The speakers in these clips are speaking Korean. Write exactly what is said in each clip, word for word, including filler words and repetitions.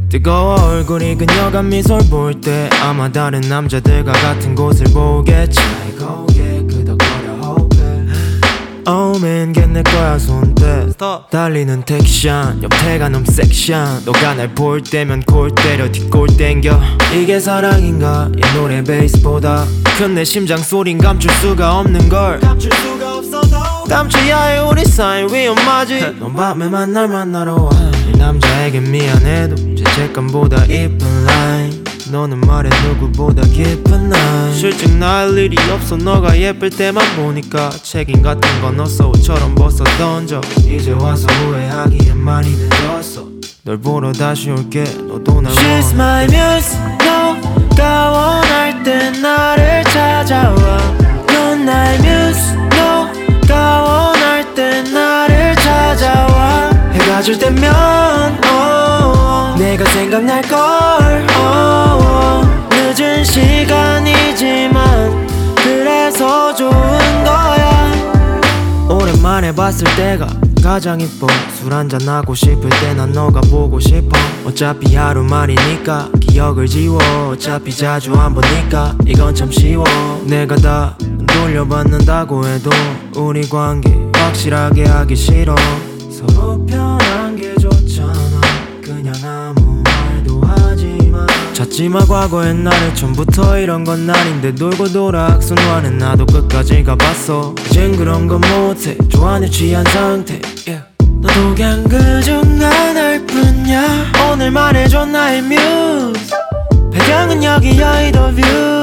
뜨거워 얼굴이 그녀가 미소를 볼 때 아마 다른 남자들과 같은 곳을 보겠지. 고개 끄덕거려 호흡해. Oh man 걔 내 거야 손대. 달리는 택시안 옆태가 너무 섹시한 너가 날 볼 때면 골 때려 뒷골 땡겨. 이게 사랑인가 이 노래 베이스보다 큰 내 심장 소린 감출 수가 없는 걸. 감출 수가 없어도 감춰야 해 우리 사이 위험하지. 넌 밤에 만날 만나러 와. 이 남자에게 미안해도 죄책감보다 이쁜 라인. 너는 말해 누구보다 깊은 날. 실직 날 일이 없어 너가 예쁠 때만 보니까 책임 같은 건 없어 옷처럼 벗어 던져. 이제 와서 후회하기엔 많이 늦었어. 널 보러 다시 올게 너도 날 원해. She's my muse 너가 원할 땐 나를 찾아와. 넌 나의 muse 너가 원할 땐 나를 찾아와. 해가 질 때면 oh, 내가 생각날걸 oh, 늦은 시간이지만 그래서 좋은 거야. 오랜만에 봤을 때가 가장 이뻐. 술 한잔하고 싶을 때 난 너가 보고 싶어. 어차피 하루만이니까 기억을 지워. 어차피 자주 안 보니까 이건 참 쉬워. 내가 다 돌려받는다고 해도 우리 관계 확실하게 하기 싫어. 서로 편한 게 좋잖아. 그냥 아무 말도 하지마. 찾지마 과거 옛날에 처음부터 이런 건 아닌데 돌고 돌아 악순환에 나도 끝까지 가봤어. 이젠 그런 건 못해. 좋아하는 취한 상태 yeah. 너도 그냥 그중 하나일 뿐이야. 오늘 말해줘 나의 뮤즈. 배경은 여기야 이 더 뷰.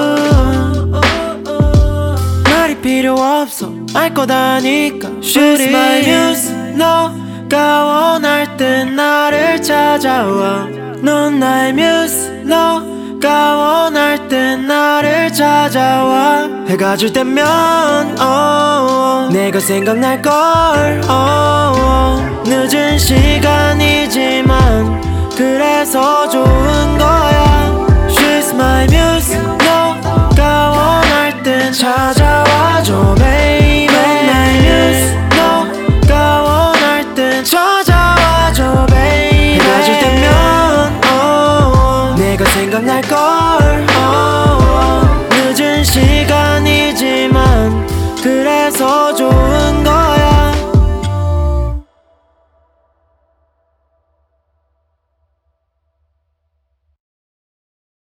말이 필요 없어 알 거다 아니까. She's my muse 너가 원할 땐 나를 찾아와. 넌 나의 muse 너가 원할 땐 나를 찾아와. 해가 질 때면 oh, 내가 생각날걸 oh, 늦은 시간이지만 그래서 좋은 거야. She's my muse 너가 원할 땐 찾아와줘.